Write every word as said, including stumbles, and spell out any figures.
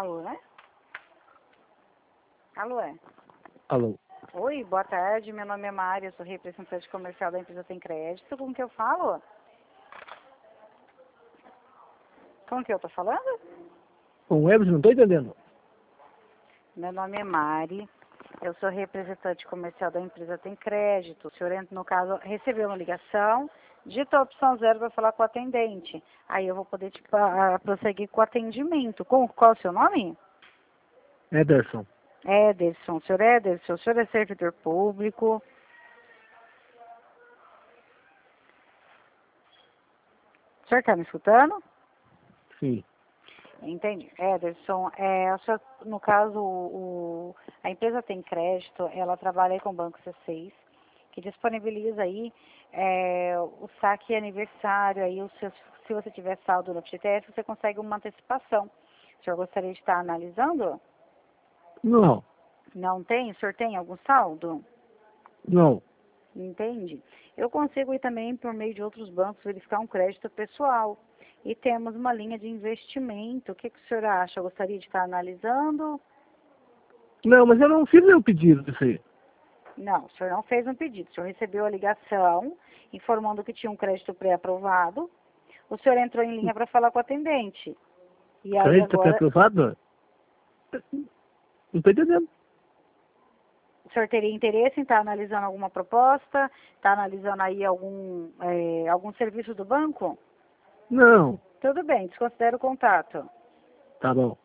Alô, né? Alô, é? Alô. Oi, boa tarde. Meu nome é Mária, eu sou representante comercial da empresa Tem Crédito. Com que eu falo? Com que eu tô falando? Com o Everson, não estou entendendo. Meu nome é Mari, eu sou representante comercial da empresa Tem Crédito. O senhor, no caso, recebeu uma ligação, digita a opção zero para falar com o atendente. Aí eu vou poder tipo, a, a, prosseguir com o atendimento. Com, qual é o seu nome? Ederson. Ederson. O senhor Ederson, o senhor é servidor público. O senhor está me escutando? Sim. Entendi. Ederson, é, o senhor, no caso, o, a empresa Tem Crédito, ela trabalha aí com o Banco C seis, que disponibiliza aí é, o saque aniversário, aí o seu, se você tiver saldo no F G T S, você consegue uma antecipação. O senhor gostaria de estar analisando? Não. Não tem? O senhor tem algum saldo? Não. Entende? Eu consigo ir também, por meio de outros bancos, verificar um crédito pessoal. E temos uma linha de investimento. O que, que o senhor acha? Gostaria de estar analisando? Não, mas eu não fiz nenhum pedido disso aí. Não, o senhor não fez um pedido. O senhor recebeu a ligação informando que tinha um crédito pré-aprovado. O senhor entrou em linha para falar com o atendente. E aí Crédito agora, pré-aprovado? Não estou entendendo. o senhor teria interesse em estar analisando alguma proposta? Está analisando aí algum, é, algum serviço do banco? Não. Tudo bem, desconsidera o contato. Tá bom.